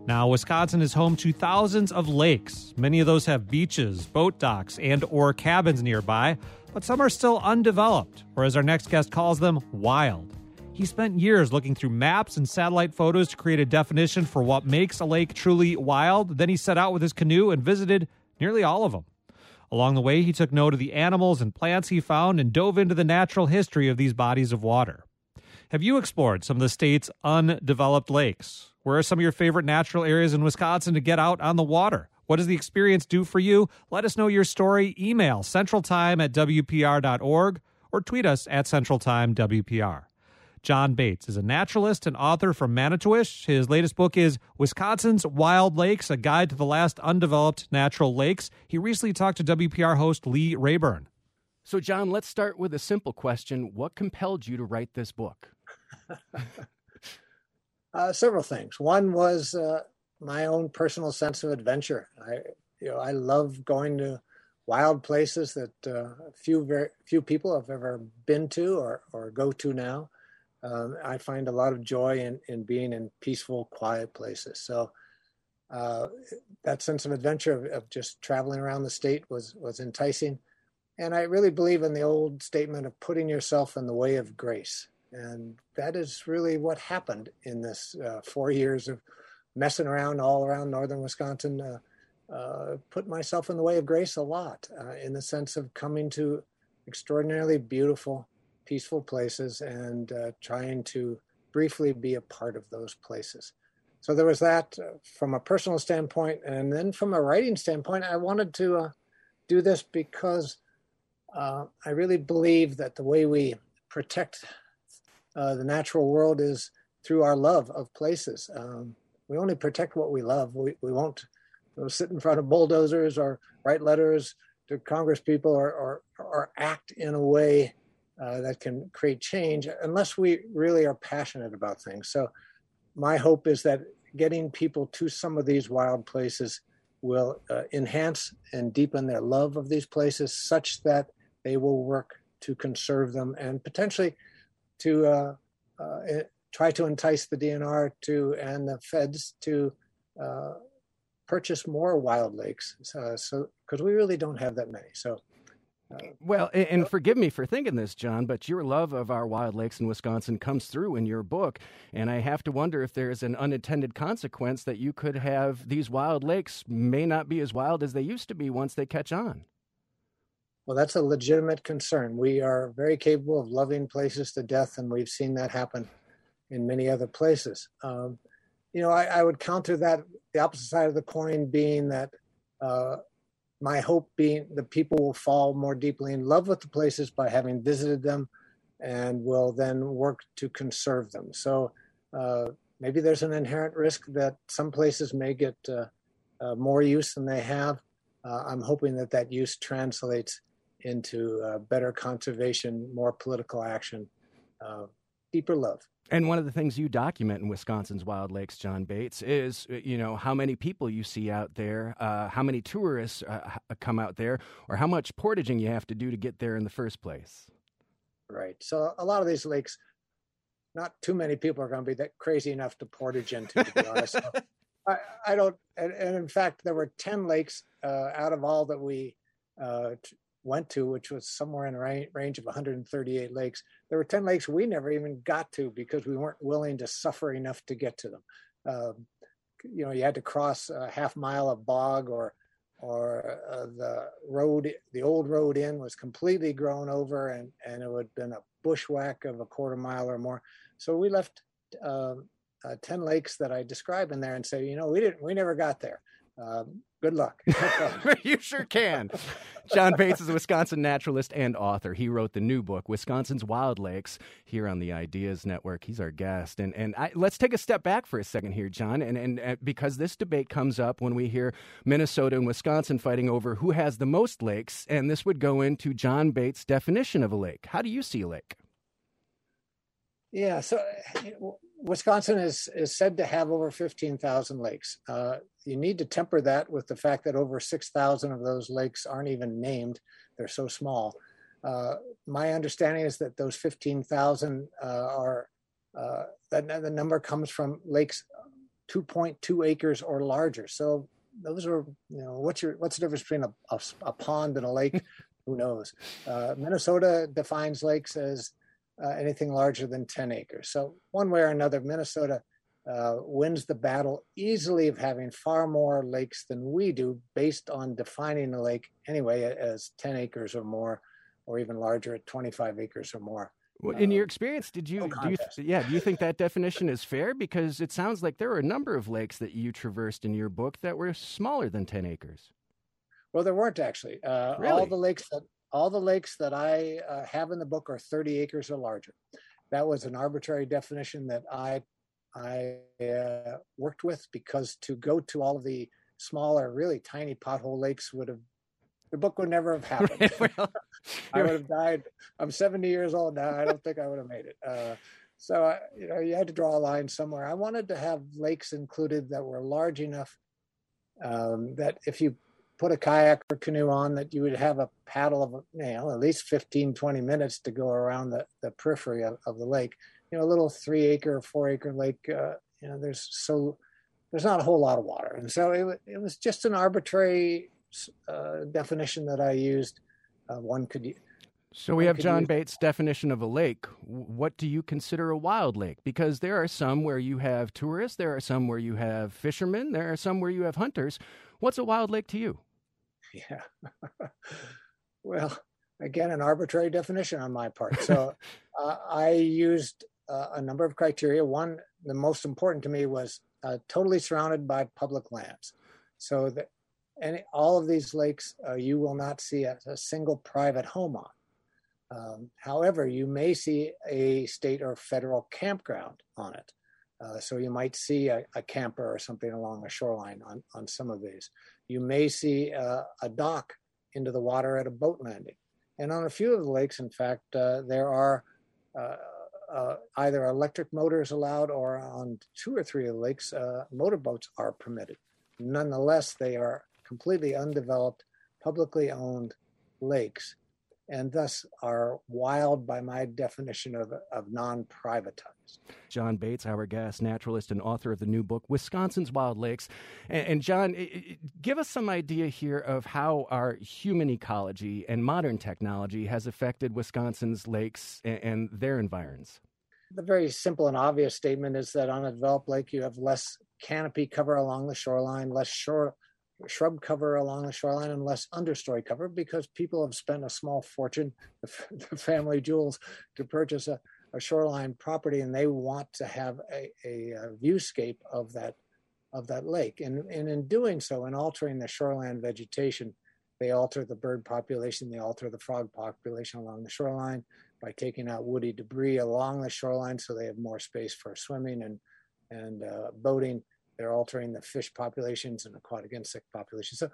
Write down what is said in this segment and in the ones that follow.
Now, Wisconsin is home to thousands of lakes. Many of those have beaches, boat docks, and or cabins nearby, but some are still undeveloped, or as our next guest calls them, wild. He spent years looking through maps and satellite photos to create a definition for what makes a lake truly wild. Then he set out with his canoe and visited nearly all of them. Along the way, he took note of the animals and plants he found and dove into the natural history of these bodies of water. Have you explored some of the state's undeveloped lakes? Where are some of your favorite natural areas in Wisconsin to get out on the water? What does the experience do for you? Let us know your story. Email centraltime@wpr.org or tweet us at centraltimewpr. John Bates is a naturalist and author from Manitowish. His latest book is Wisconsin's Wild Lakes, a guide to the last undeveloped natural lakes. He recently talked to WPR host Lee Rayburn. So, John, let's start with a simple question. What compelled you to write this book? Several things. One was my own personal sense of adventure. I love going to wild places that very few people have ever been to or go to now. I find a lot of joy in being in peaceful, quiet places. So that sense of adventure of just traveling around the state was enticing. And I really believe in the old statement of putting yourself in the way of grace. And that is really what happened in this 4 years of messing around all around northern Wisconsin. Put myself in the way of grace a lot in the sense of coming to extraordinarily beautiful, peaceful places and trying to briefly be a part of those places. So there was that from a personal standpoint. And then from a writing standpoint, I wanted to do this because I really believe that the way we protect the natural world is through our love of places. We only protect what we love. We won't sit in front of bulldozers or write letters to Congress people or act in a way that can create change unless we really are passionate about things. So my hope is that getting people to some of these wild places will enhance and deepen their love of these places such that they will work to conserve them and potentially to try to entice the DNR and the feds to purchase more wild lakes. So because we really don't have that many. So. Well, and forgive me for thinking this, John, but your love of our wild lakes in Wisconsin comes through in your book. And I have to wonder if there's an unintended consequence that you could have these wild lakes may not be as wild as they used to be once they catch on. Well, that's a legitimate concern. We are very capable of loving places to death, and we've seen that happen in many other places. I would counter that, the opposite side of the coin being that my hope being that people will fall more deeply in love with the places by having visited them and will then work to conserve them. So maybe there's an inherent risk that some places may get more use than they have. I'm hoping that use translates into better conservation, more political action, deeper love. And one of the things you document in Wisconsin's Wild Lakes, John Bates, is, how many people you see out there, how many tourists come out there, or how much portaging you have to do to get there in the first place. Right. So a lot of these lakes, not too many people are going to be that crazy enough to portage into, to be honest. So I don't, and in fact, there were 10 lakes out of all that we went to, which was somewhere in a range of 138 lakes. There were 10 lakes we never even got to because we weren't willing to suffer enough to get to them. You had to cross a half mile of bog or the old road in was completely grown over and it would have been a bushwhack of a quarter mile or more. So we left 10 lakes that I describe in there and say, we never got there. Good luck. You sure can. John Bates is a Wisconsin naturalist and author. He wrote the new book, Wisconsin's Wild Lakes, here on the Ideas Network. He's our guest. And let's take a step back for a second here, John, and because this debate comes up when we hear Minnesota and Wisconsin fighting over who has the most lakes, and this would go into John Bates' definition of a lake. How do you see a lake? Yeah, so Wisconsin is said to have over 15,000 lakes. You need to temper that with the fact that over 6,000 of those lakes aren't even named. They're so small. My understanding is that those 15,000 are, that the number comes from lakes 2.2 acres or larger. So those are, what's the difference between a pond and a lake? Who knows? Minnesota defines lakes as anything larger than 10 acres. So one way or another, Minnesota wins the battle easily of having far more lakes than we do, based on defining a lake anyway as 10 acres or more, or even larger at 25 acres or more. Well, in your experience, do you think that definition is fair? Because it sounds like there were a number of lakes that you traversed in your book that were smaller than 10 acres. Well, there weren't actually. Really? All the lakes that I have in the book are 30 acres or larger. That was an arbitrary definition that I worked with, because to go to all of the smaller, really tiny pothole lakes the book would never have happened. Well, I would have died. I'm 70 years old now. I don't think I would have made it. So you had to draw a line somewhere. I wanted to have lakes included that were large enough that if you put a kayak or canoe on, that you would have a paddle of at least 15, 20 minutes to go around the periphery of the lake. A little 3 acre or 4 acre lake, there's not a whole lot of water. And so it was just an arbitrary definition that I used. So we have John Bates' definition of a lake. What do you consider a wild lake? Because there are some where you have tourists, there are some where you have fishermen, there are some where you have hunters. What's a wild lake to you? Yeah. Well, again, an arbitrary definition on my part. So I used a number of criteria. One, the most important to me, was totally surrounded by public lands. So that all of these lakes, you will not see a single private home on. However, you may see a state or federal campground on it. So you might see a camper or something along the shoreline on some of these. You may see a dock into the water at a boat landing. And on a few of the lakes, in fact, there are either electric motors allowed, or on 2 or 3 of the lakes, motorboats are permitted. Nonetheless, they are completely undeveloped, publicly owned lakes, and thus are wild by my definition of non-privatized. John Bates, our guest, naturalist and author of the new book, Wisconsin's Wild Lakes. And John, give us some idea here of how our human ecology and modern technology has affected Wisconsin's lakes and their environs. The very simple and obvious statement is that on a developed lake, you have less canopy cover along the shoreline, less shrub cover along the shoreline, and less understory cover, because people have spent a small fortune, the family jewels, to purchase a shoreline property, and they want to have a viewscape of that lake. And in doing so, in altering the shoreline vegetation, they alter the bird population, they alter the frog population along the shoreline by taking out woody debris along the shoreline, so they have more space for swimming and boating. They're altering the fish populations and aquatic insect populations. So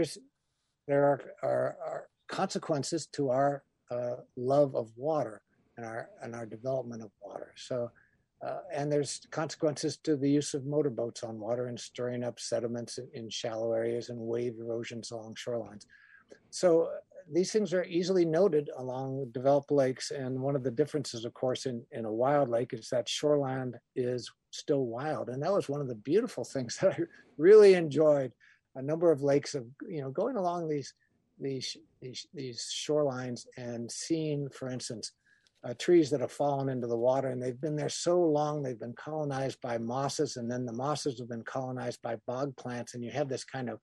there are consequences to our love of water and our development of water. So and there's consequences to the use of motorboats on water and stirring up sediments in shallow areas and wave erosions along shorelines. So these things are easily noted along developed lakes. And one of the differences, of course, in a wild lake is that shoreland is still wild. And that was one of the beautiful things that I really enjoyed. A number of lakes of, going along these shorelines and seeing, for instance, trees that have fallen into the water, and they've been there so long, they've been colonized by mosses, and then the mosses have been colonized by bog plants, and you have this kind of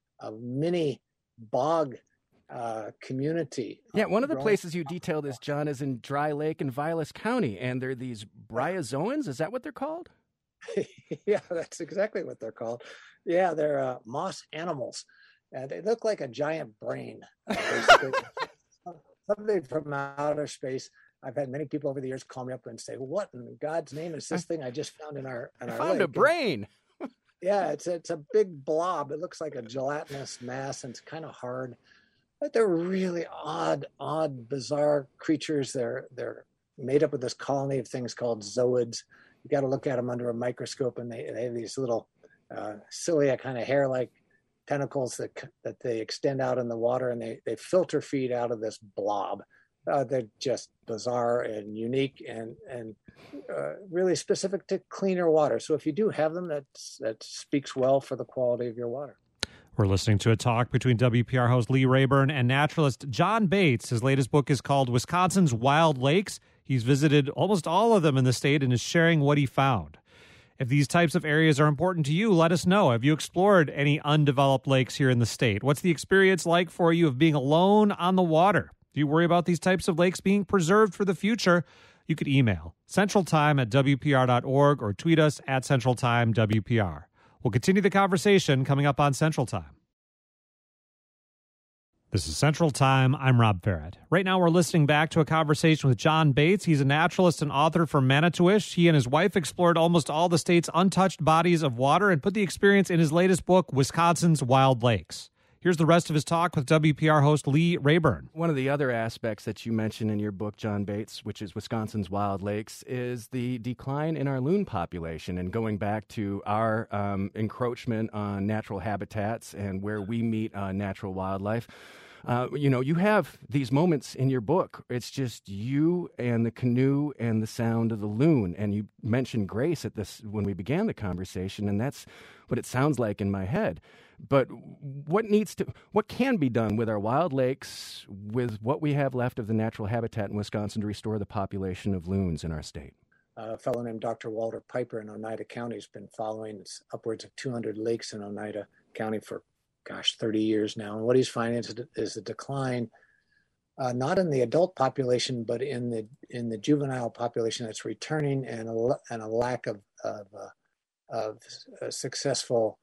mini bog community. Yeah, one of the places you detail this, John, is in Dry Lake in Vilas County, and they're these bryozoans. Is that what they're called? Yeah, that's exactly what they're called. Yeah, they're moss animals. They look like a giant brain, basically. Something from outer space. I've had many people over the years call me up and say, "What in God's name is this thing I just found in our lake?" Found a brain. Yeah, it's a big blob. It looks like a gelatinous mass, and it's kind of hard. But they're really odd, bizarre creatures. They're made up of this colony of things called zooids. You got to look at them under a microscope, and they have these little cilia, kind of hair-like tentacles that they extend out in the water, and they filter feed out of this blob. they're just bizarre and unique and really specific to cleaner water. So if you do have them, that speaks well for the quality of your water. We're listening to a talk between WPR host Lee Rayburn and naturalist John Bates. His latest book is called Wisconsin's Wild Lakes. He's visited almost all of them in the state and is sharing what he found. If these types of areas are important to you, let us know. Have you explored any undeveloped lakes here in the state? What's the experience like for you of being alone on the water? Do you worry about these types of lakes being preserved for the future? You could email centraltime@wpr.org or tweet us at centraltimewpr. We'll continue the conversation coming up on Central Time. This is Central Time. I'm Rob Farrett. Right now, we're listening back to a conversation with John Bates. He's a naturalist and author from Manitowish. He and his wife explored almost all the state's untouched bodies of water and put the experience in his latest book, Wisconsin's Wild Lakes. Here's the rest of his talk with WPR host Lee Rayburn. One of the other aspects that you mention in your book, John Bates, which is Wisconsin's Wild Lakes, is the decline in our loon population and going back to our encroachment on natural habitats and where we meet natural wildlife. You have these moments in your book. It's just you and the canoe and the sound of the loon. And you mentioned Grace at this when we began the conversation, and that's what it sounds like in my head. But what can be done with our wild lakes, with what we have left of the natural habitat in Wisconsin to restore the population of loons in our state? A fellow named Dr. Walter Piper in Oneida County has been following upwards of 200 lakes in Oneida County for 30 years now. And what he's finding is a decline, not in the adult population, but in the juvenile population that's returning, and a lack of successful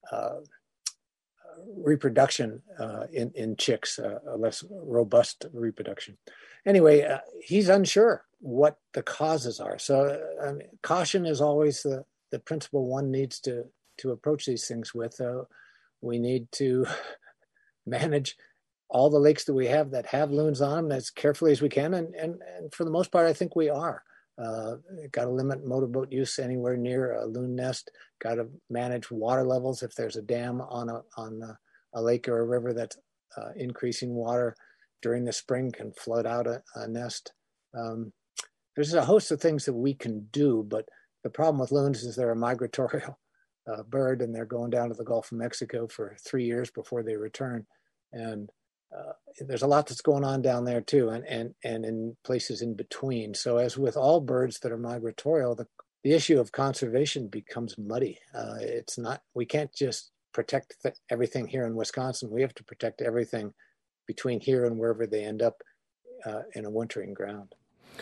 reproduction in chicks, a less robust reproduction. Anyway, he's unsure what the causes are. So caution is always the principle one needs to approach these things with. We need to manage all the lakes that we have that have loons on them as carefully as we can. And for the most part, I think we are. Got to limit motorboat use anywhere near a loon nest. Got to manage water levels. If there's a dam on a lake or a river that's increasing water during the spring, can flood out a nest. There's a host of things that we can do, but the problem with loons is they're a migratorial bird, and they're going down to the Gulf of Mexico for 3 years before they return. And there's a lot that's going on down there too, and in places in between. So as with all birds that are migratorial, the issue of conservation becomes muddy. We can't just protect everything here in Wisconsin. We have to protect everything between here and wherever they end up in a wintering ground.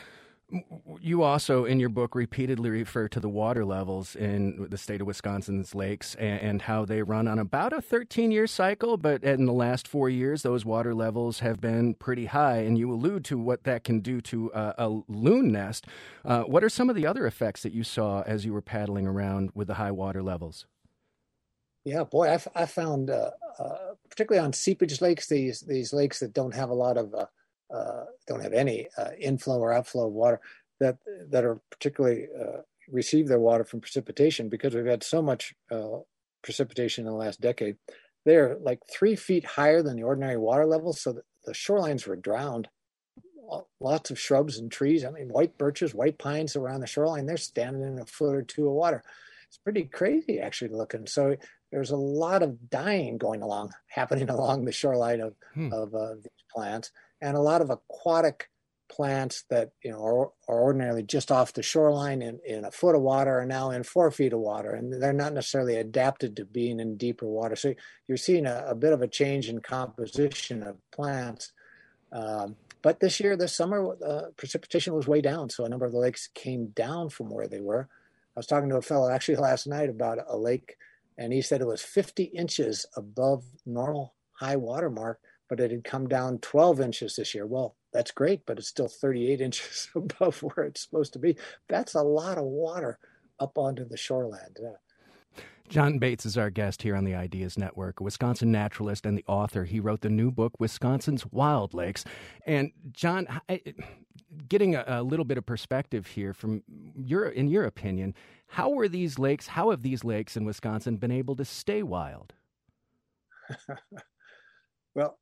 You also, in your book, repeatedly refer to the water levels in the state of Wisconsin's lakes and how they run on about a 13-year cycle, but in the last 4 years, those water levels have been pretty high, and you allude to what that can do to a loon nest. What are some of the other effects that you saw as you were paddling around with the high water levels? Yeah, boy, I found, particularly on seepage lakes, these lakes that don't have a lot of don't have any inflow or outflow of water that are particularly receive their water from precipitation, because we've had so much precipitation in the last decade. They're like 3 feet higher than the ordinary water level, so the shorelines were drowned. Lots of shrubs and trees. I mean, white birches, white pines around the shoreline, they're standing in a foot or two of water. It's pretty crazy actually looking. So there's a lot of dying happening along the shoreline of these plants. And a lot of aquatic plants that are ordinarily just off the shoreline in a foot of water are now in 4 feet of water, and they're not necessarily adapted to being in deeper water. So you're seeing a bit of a change in composition of plants. But this summer, precipitation was way down, so a number of the lakes came down from where they were. I was talking to a fellow actually last night about a lake, and he said it was 50 inches above normal high water mark, but it had come down 12 inches this year. Well, that's great, but it's still 38 inches above where it's supposed to be. That's a lot of water up onto the shoreland. John Bates is our guest here on the Ideas Network, a Wisconsin naturalist and the author. He wrote the new book, Wisconsin's Wild Lakes. And John, getting a little bit of perspective here in your opinion, how have these lakes in Wisconsin been able to stay wild? Well,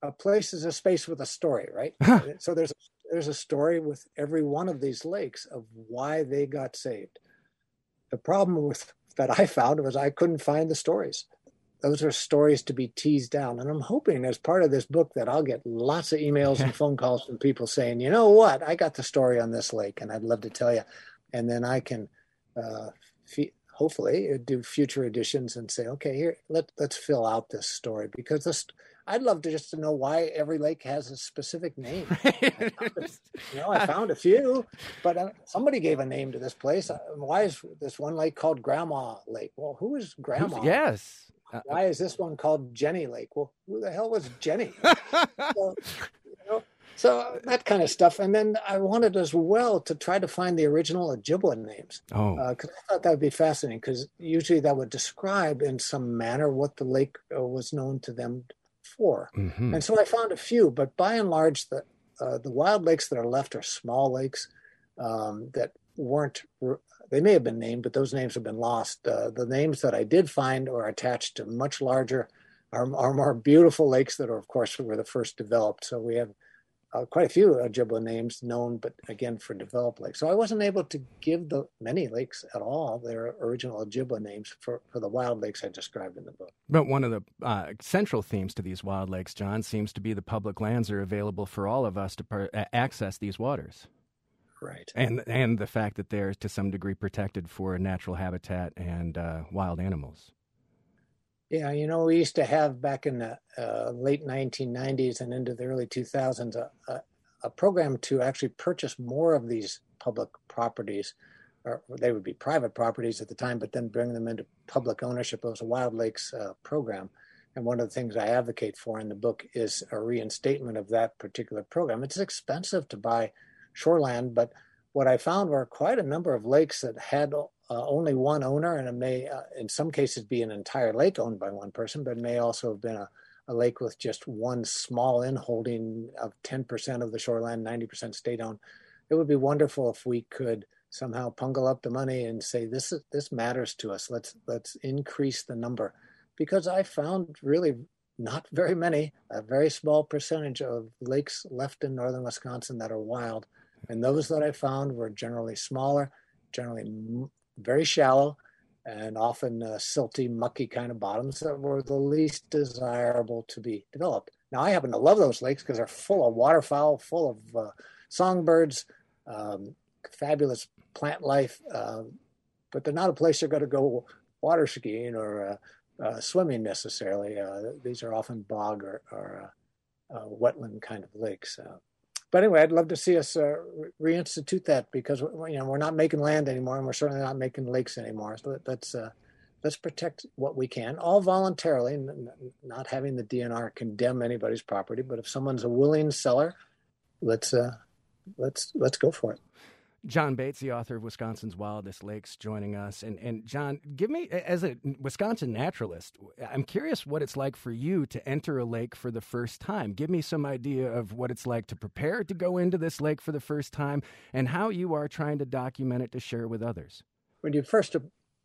a place is a space with a story, right? So there's a story with every one of these lakes of why they got saved. The problem with that I found was I couldn't find the stories. Those are stories to be teased down. And I'm hoping as part of this book that I'll get lots of emails and phone calls from people saying, you know what, I got the story on this lake and I'd love to tell you. And then I can hopefully do future editions and say, okay, here, let's fill out this story, because I'd love to just to know why every lake has a specific name. I found a few, but somebody gave a name to this place. Why is this one lake called Grandma Lake? Well, who is Grandma? Yes. Why is this one called Jenny Lake? Well, who the hell was Jenny? So that kind of stuff. And then I wanted as well to try to find the original Ojibwa names. Because I thought that would be fascinating, because usually that would describe in some manner what the lake was known to them for. Mm-hmm. And so I found a few, but by and large, the wild lakes that are left are small lakes that weren't, they may have been named, but those names have been lost. The names that I did find are attached to much larger, are more beautiful lakes that are, of course, were the first developed. So we have quite a few Ojibwa names known, but again, for developed lakes. So I wasn't able to give the many lakes at all their original Ojibwa names for the wild lakes I described in the book. But one of the central themes to these wild lakes, John, seems to be the public lands are available for all of us to access these waters. Right. And the fact that they're to some degree protected for natural habitat and wild animals. Yeah, we used to have back in the late 1990s and into the early 2000s a program to actually purchase more of these public properties, or they would be private properties at the time, but then bring them into public ownership. It was a Wild Lakes program. And one of the things I advocate for in the book is a reinstatement of that particular program. It's expensive to buy shoreland, but what I found were quite a number of lakes that had only one owner, and it may, in some cases, be an entire lake owned by one person, but it may also have been a lake with just one small inholding of 10% of the shoreline, 90% state-owned. It would be wonderful if we could somehow pungle up the money and say, this matters to us. Let's increase the number, because I found really not very many, a very small percentage of lakes left in northern Wisconsin that are wild. And those that I found were generally smaller, generally very shallow, and often silty, mucky kind of bottoms that were the least desirable to be developed. Now, I happen to love those lakes because they're full of waterfowl, full of songbirds, fabulous plant life, but they're not a place you're going to go water skiing or swimming necessarily. These are often bog or wetland kind of lakes. But anyway, I'd love to see us reinstitute that, because we're not making land anymore, and we're certainly not making lakes anymore. So let's protect what we can, all voluntarily, not having the DNR condemn anybody's property. But if someone's a willing seller, let's go for it. John Bates, the author of Wisconsin's Wildest Lakes, joining us. And John, give me, as a Wisconsin naturalist, I'm curious what it's like for you to enter a lake for the first time. Give me some idea of what it's like to prepare to go into this lake for the first time, and how you are trying to document it to share with others. When you first,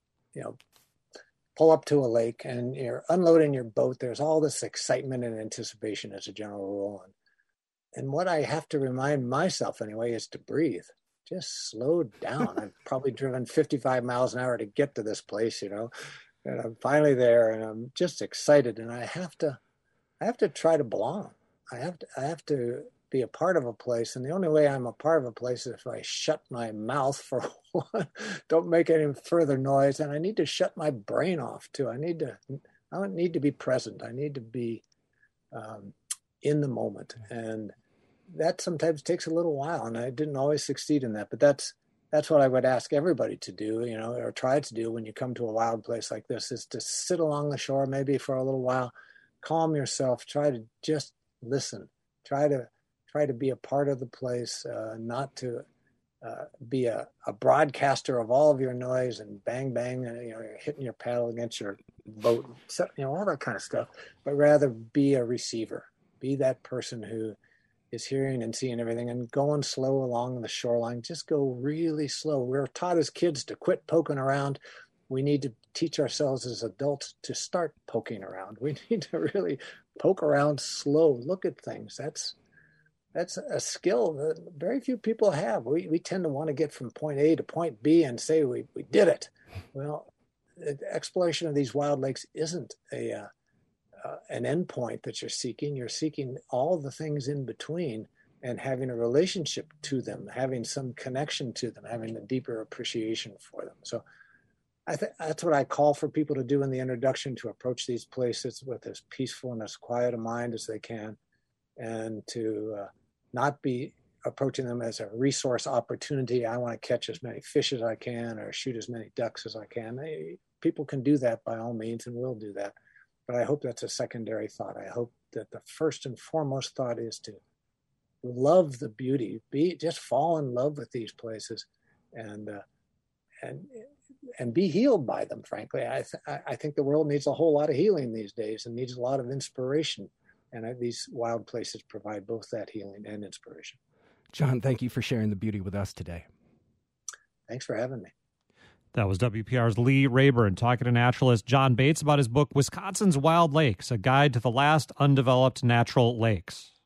pull up to a lake and you're unloading your boat, there's all this excitement and anticipation as a general rule. And what I have to remind myself anyway is to breathe. Just slow down. I've probably driven 55 miles an hour to get to this place, and I'm finally there, and I'm just excited. And I have to try to belong. I have to be a part of a place. And the only way I'm a part of a place is if I shut my mouth, for one, don't make any further noise. And I need to shut my brain off too. I don't need to be present. I need to be in the moment. And that sometimes takes a little while, and I didn't always succeed in that. But that's what I would ask everybody to do, or try to do when you come to a wild place like this, is to sit along the shore maybe for a little while, calm yourself, try to just listen, try to be a part of the place, not to be a broadcaster of all of your noise and bang, bang, you're hitting your paddle against your boat, all that kind of stuff, but rather be a receiver, be that person who is hearing and seeing everything, and going slow along the shoreline. Just go really slow. We're taught as kids to quit poking around, we need to teach ourselves as adults to start poking around. We need to really poke around slow, look at things. That's a skill that very few people have. We tend to want to get from point A to point B and say we did it. Well, the exploration of these wild lakes isn't an endpoint that you're seeking. You're seeking all the things in between and having a relationship to them, having some connection to them, having a deeper appreciation for them. So I think that's what I call for people to do in the introduction, to approach these places with as peaceful and as quiet a mind as they can, and to not be approaching them as a resource opportunity. I want to catch as many fish as I can or shoot as many ducks as I can. People can do that by all means and will do that. But I hope that's a secondary thought. I hope that the first and foremost thought is to love the beauty, just fall in love with these places and be healed by them, frankly. I think the world needs a whole lot of healing these days and needs a lot of inspiration. And these wild places provide both that healing and inspiration. John, thank you for sharing the beauty with us today. Thanks for having me. That was WPR's Lee Rayburn talking to naturalist John Bates about his book, Wisconsin's Wild Lakes, A Guide to the Last Undeveloped Natural Lakes.